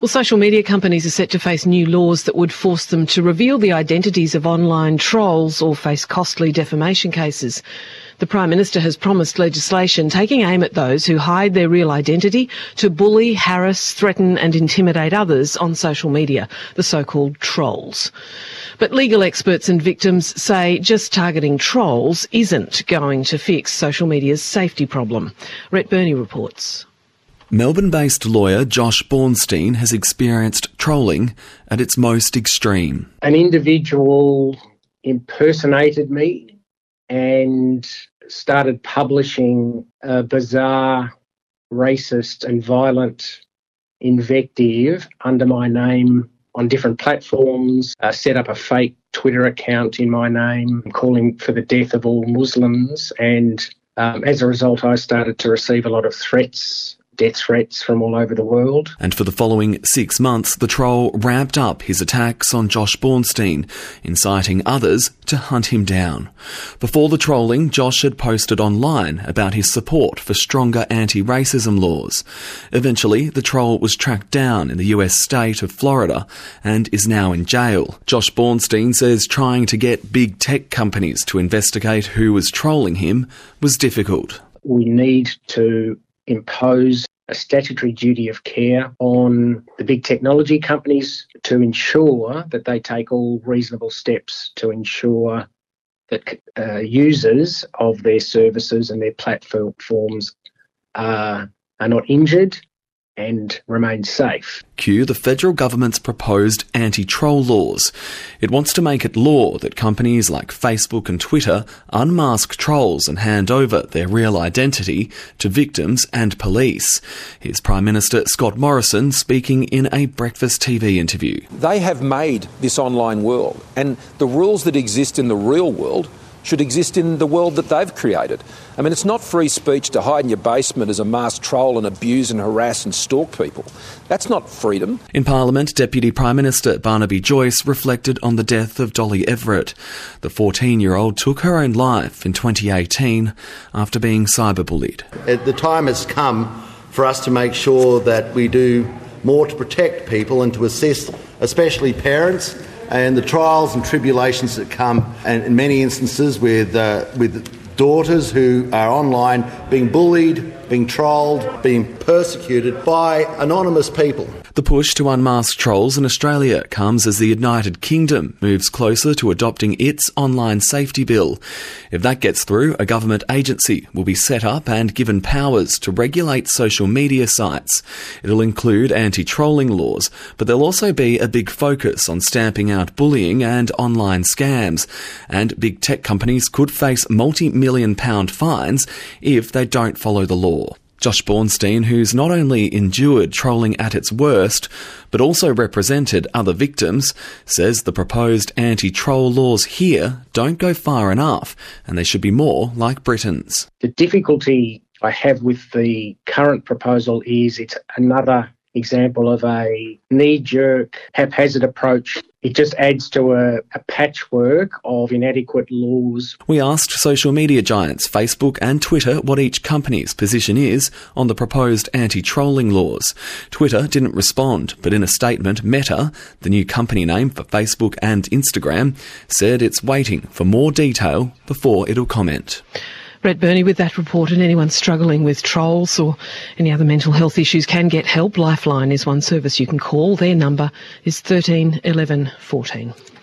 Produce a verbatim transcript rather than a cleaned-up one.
Well, social media companies are set to face new laws that would force them to reveal the identities of online trolls or face costly defamation cases. The Prime Minister has promised legislation taking aim at those who hide their real identity to bully, harass, threaten and intimidate others on social media, the so-called trolls. But legal experts and victims say just targeting trolls isn't going to fix social media's safety problem. Rhett Burney reports. Melbourne-based lawyer Josh Bornstein has experienced trolling at its most extreme. An individual impersonated me and started publishing a bizarre, racist and violent invective under my name on different platforms, uh, set up a fake Twitter account in my name, calling for the death of all Muslims. And um, as a result, I started to receive a lot of threats, death threats from all over the world. And for the following six months, the troll ramped up his attacks on Josh Bornstein, inciting others to hunt him down. Before the trolling, Josh had posted online about his support for stronger anti-racism laws. Eventually, the troll was tracked down in the U S state of Florida and is now in jail. Josh Bornstein says trying to get big tech companies to investigate who was trolling him was difficult. We need to impose a statutory duty of care on the big technology companies to ensure that they take all reasonable steps to ensure that uh, users of their services and their platforms are, are not injured and remain safe. Cue the federal government's proposed anti-troll laws. It wants to make it law that companies like Facebook and Twitter unmask trolls and hand over their real identity to victims and police. Here's Prime Minister Scott Morrison speaking in a breakfast T V interview. They have made this online world, and the rules that exist in the real world should exist in the world that they've created. I mean, it's not free speech to hide in your basement as a masked troll and abuse and harass and stalk people. That's not freedom. In Parliament, Deputy Prime Minister Barnaby Joyce reflected on the death of Dolly Everett. The fourteen-year-old took her own life in twenty eighteen after being cyberbullied. The time has come for us to make sure that we do more to protect people and to assist, especially parents, and the trials and tribulations that come, and in many instances with uh, with daughters who are online being bullied, being trolled, being persecuted by anonymous people. The push to unmask trolls in Australia comes as the United Kingdom moves closer to adopting its online safety bill. If that gets through, a government agency will be set up and given powers to regulate social media sites. It'll include anti-trolling laws, but there'll also be a big focus on stamping out bullying and online scams. And big tech companies could face multi-million pound fines if they don't follow the law. Josh Bornstein, who's not only endured trolling at its worst, but also represented other victims, says the proposed anti-troll laws here don't go far enough, and they should be more like Britain's. The difficulty I have with the current proposal is it's another example of a knee-jerk, haphazard approach. It just adds to a, a patchwork of inadequate laws. We asked social media giants Facebook and Twitter what each company's position is on the proposed anti-trolling laws. Twitter didn't respond, but in a statement, Meta, the new company name for Facebook and Instagram, said it's waiting for more detail before it'll comment. Rhett Burney with that report, and anyone struggling with trolls or any other mental health issues can get help. Lifeline is one service you can call. Their number is thirteen eleven fourteen.